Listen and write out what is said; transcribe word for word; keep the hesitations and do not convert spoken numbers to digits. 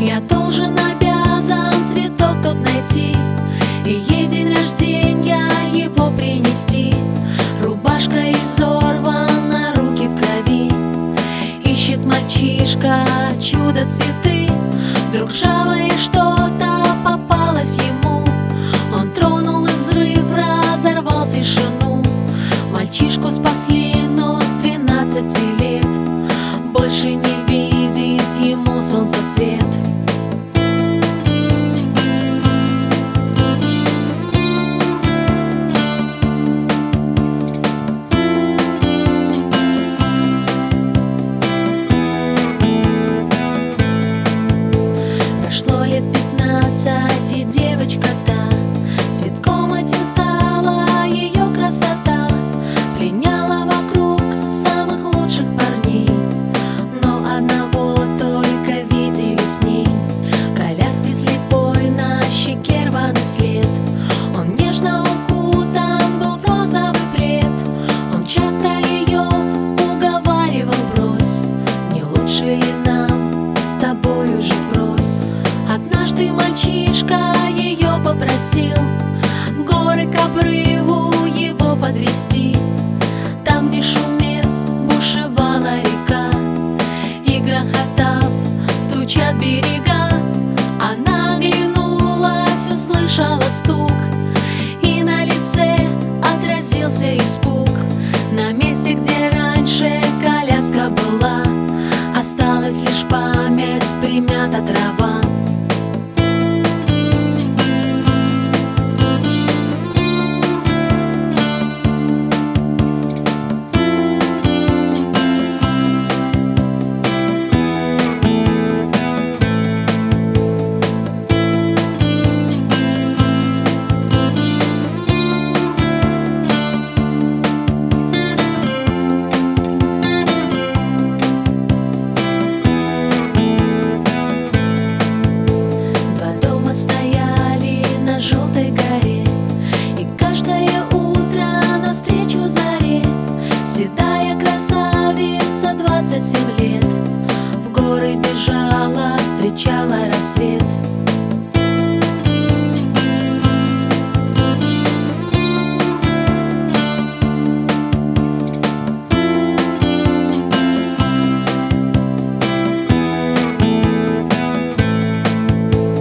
Я должен, обязан цветок тот найти и ей в день рождения его принести. Рубашка изорвана, руки в крови, ищет мальчишка чудо-цветы. Вдруг ржавое что-то попалось ему, он тронул, и взрыв разорвал тишину. Мальчишку спасли, но с двенадцати лет больше не видеть ему солнца свет. Прошло лет пятнадцать, и девочка та цветком этим стала, ее красота пленяла вокруг самых лучших парней, но одного только видели с ней. В коляске слепой, на щеке рваный след, он нежно укутан был в розовый плед. Он часто ее уговаривал: брось, не лучше ли нам с тобою жить врозь? Однажды мальчишка ее попросил в горы к обрыву его подвести, там, где шумев бушевала река и грохотав стучат берега. Она оглянулась, услышала стук, и на лице отразился испуг. На месте, где раньше коляска была, осталась лишь память, примята трава. Стояли на желтой горе, и каждое утро навстречу заре седая красавица двадцать семь лет в горы бежала, встречала рассвет.